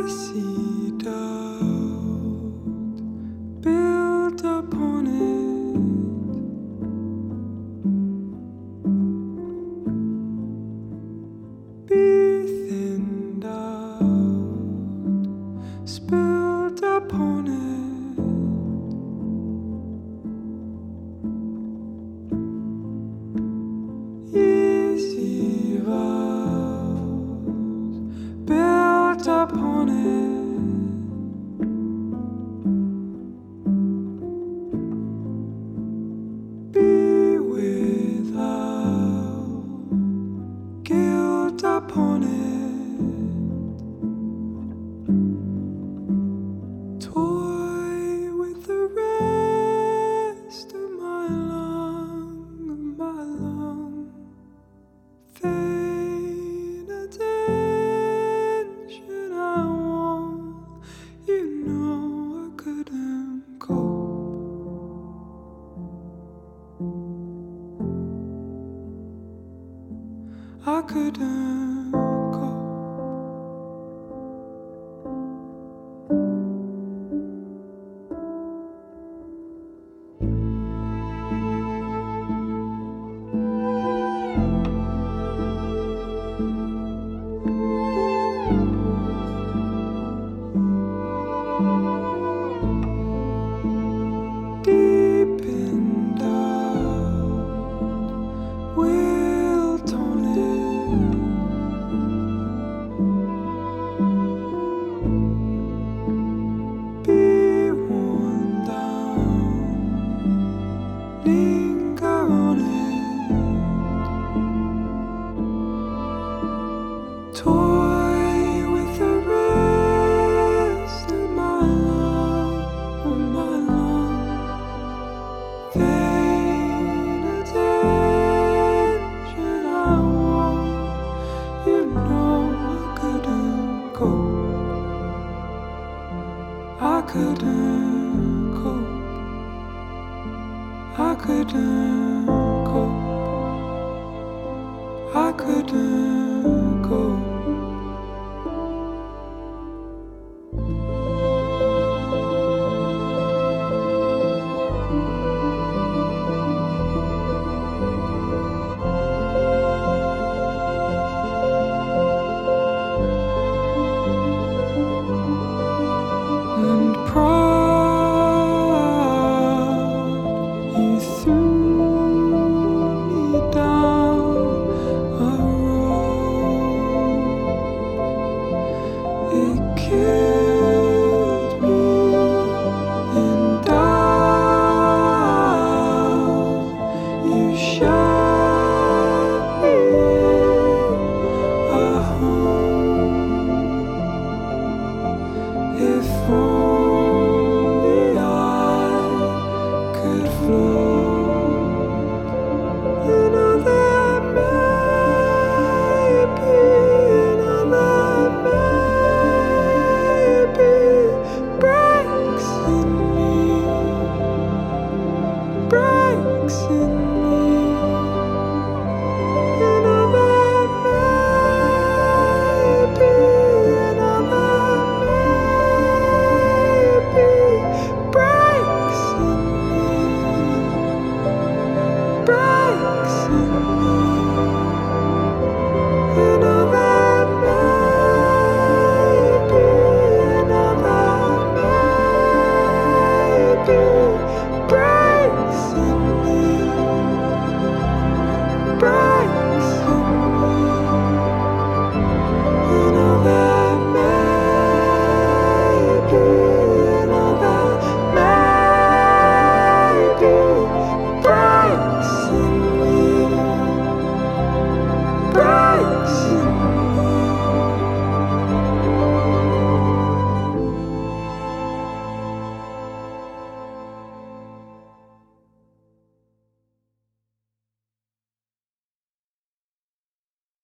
see doubt built upon it. Be thinned out, spilled upon it. Easy vows built upon it. Be without guilt upon it. Toy with the rest of my lung. Vain attention I want. You know I couldn't cope. I couldn't cope. Deep and down, wilt on it. Be worn down, linger on it. Toy with the rest of my lung. Vain attention I want. You know I couldn't cope. I couldn't cope. I couldn't cope. I couldn't cope. And proud, you threw me down a road. It killed me in doubt. You shot me a home. If only I could float, another maybe, breaks in me, breaks in me. Another maybe, breaks in me, breaks in me. Another maybe, breaks in me, breaks in me. Another maybe, breaks in me, breaks in me.